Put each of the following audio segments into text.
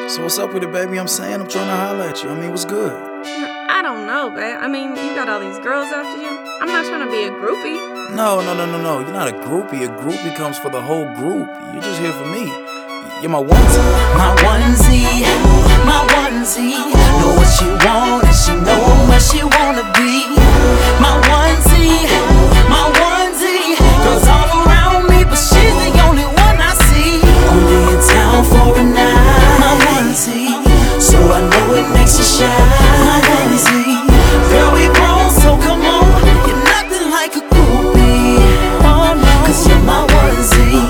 So what's up with it, baby? I'm saying I'm trying to holler at you. I mean, what's good? I don't know, babe. I mean, you got all these girls after you. I'm not trying to be a groupie. No. You're not a groupie. A groupie comes for the whole group. You're just here for me. You're my onesie. My onesie, my onesie. Know what she want and she know where she wanna be. My onesie, my onesie. Girls all around me, but she's the only one I see. Only in town for a night. My onesie, so I know it makes you shine. My onesie, girl, we grown, so come on. You're nothing like a groupie. Oh no, 'cause you're my onesie.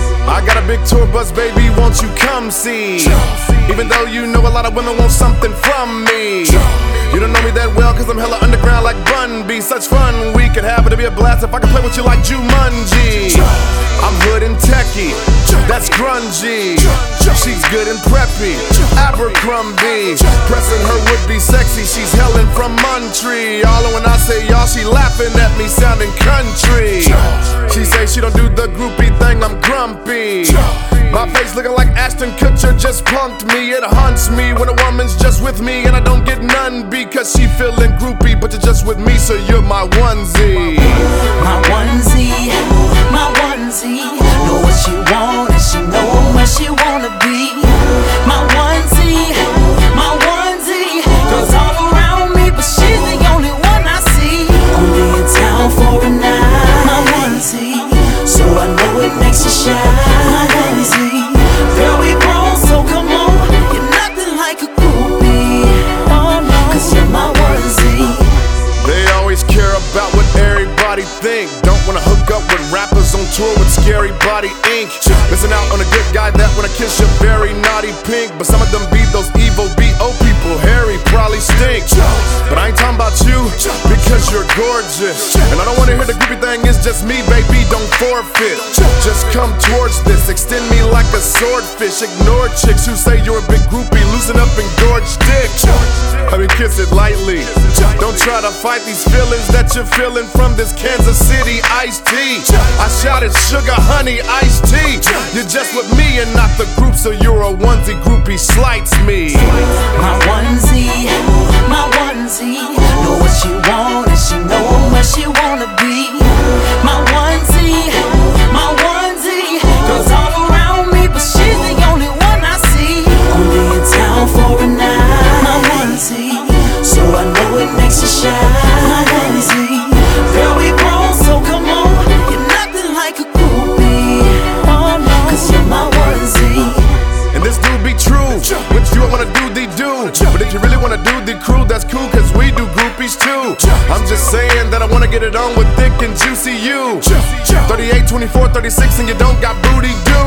I got a big tour bus, baby, won't you come see? Even though you know a lot of women want something from me. You don't know me that well, 'cause I'm hella underground like Bun B. Such fun we could have, it'd be a blast if I could play with you like Jumanji. I'm hood and techie, that's grungy. She's good and preppy, Abercrombie. Pressing her would be sexy, she's Helen from Montreal. All when I say y'all, she laughing at me sounding country. She say she don't do the groupie thing, I'm grumpy. My face looking like Ashton Kutcher just punked me. It haunts me when a woman's just with me and I don't get none because she feeling groupie, but you're just with me, so you're my onesie. My onesie, my onesie. Know what she want and she know where she wanna be. My onesie, my onesie. Girls all around me, but she's the only one I see. Only in town for a night. My onesie, so I know it makes you shine. My onesie, girl, we grown, so come on. You're nothing like a groupie. Oh no, 'cause you're my onesie. They always care about what everybody think. Don't wanna hook up with rappers on tour with Scary Body Inc. Missing out on a good guy that wanna kiss your very naughty pink. But some of them be those evil B.O. people. Harry probably stinks. But I ain't talking about you because you're gorgeous. And I don't wanna hear the groupie thing, it's just me, baby, don't forfeit. Just come towards this, extend me like a swordfish. Ignore chicks who say you're a big groupie. Loosen up and gorge dick. Let me kiss it lightly. Don't try to fight these feelings that you're feeling from this Kansas City iced tea. I shouted sugar, honey, iced tea. You're just with me and not the group, so you're a onesie groupie, slights me. My onesie, my onesie. Know what she want and she know where she wanna be. My onesie, my onesie. Girls all around me, but she's the only one I see. Only in town for a night. My onesie, so I know it makes you shine. My onesie, girl, we grown, so come on. You're nothing like a groupie. Oh no, 'cause you're my onesie. And this do be true, with you I wanna do the do. But if you really wanna do the crew, that's cool, 'cause we do groupies too. I'm just saying that I wanna get it on with thick and juicy you. 38, 24, 36 and you don't got booty do.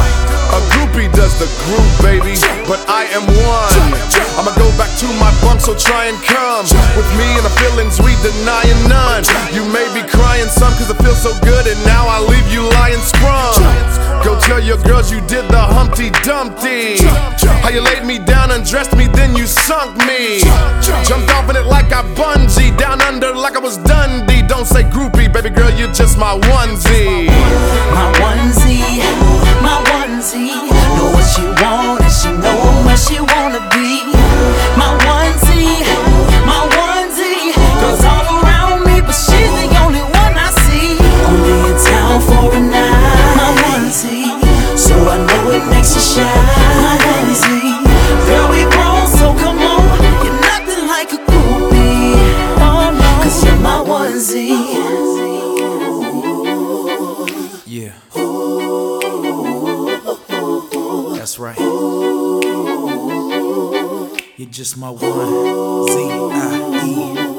A groupie does the group, baby, but I am one. I'ma go back to my bunk, so try and come with me and the feelings we denying none. You may be crying some 'cause it feels so good, and now I leave you lying sprung. Go tell your girls you did the Humpty Dumpty. How you laid me down, undressed me, then you sunk me. Jumped off in it like I bungee, down under like I was Dundee. Don't say groupie, baby girl, you're just my onesie. My onesie, my onesie. Know what she want and she know where she wanna be. My onesie, my onesie. Girls all around me, but she's the only one I see. Only in town for a night. My onesie, so I know it makes you shine. My onesie, girl, we grown, so come on. You're nothing like a groupie. Oh no, 'cause you're my onesie. Yeah. That's right. You're just my one. Z-I-E.